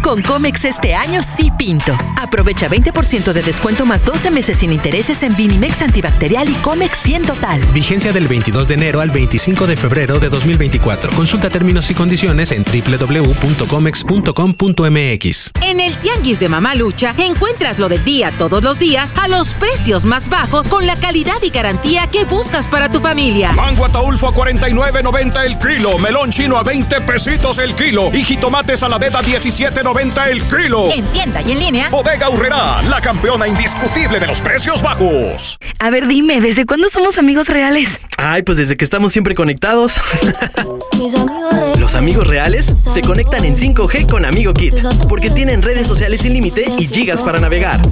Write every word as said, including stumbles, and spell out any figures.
Con Comex este año sí pinto. Aprovecha veinte por ciento de descuento más doce meses sin intereses en Vinimex antibacterial y Comex cien total. Vigencia del veintidós de enero al veinticinco de febrero de dos mil veinticuatro. Consulta términos y condiciones en doble u doble u doble u punto comex punto com punto m x. En el Tianguis de Mamalucha encuentras lo del día todos los días a los precios más bajos con la calidad y garantía que buscas para tu familia. Mango ataulfo a cuarenta y nueve noventa el kilo. Melón chino a veinte pesitos el kilo. Y jitomate saladeta a diecisiete noventa el kilo. En tienda y en línea. Bodega Aurrerá, la campeona indiscutible de los precios bajos. A ver, dime, ¿desde cuándo somos amigos reales? Ay, pues desde que estamos siempre conectados. Los amigos reales se conectan en cinco G con Amigo Kit, porque tienen redes sociales sin límite y gigas para navegar.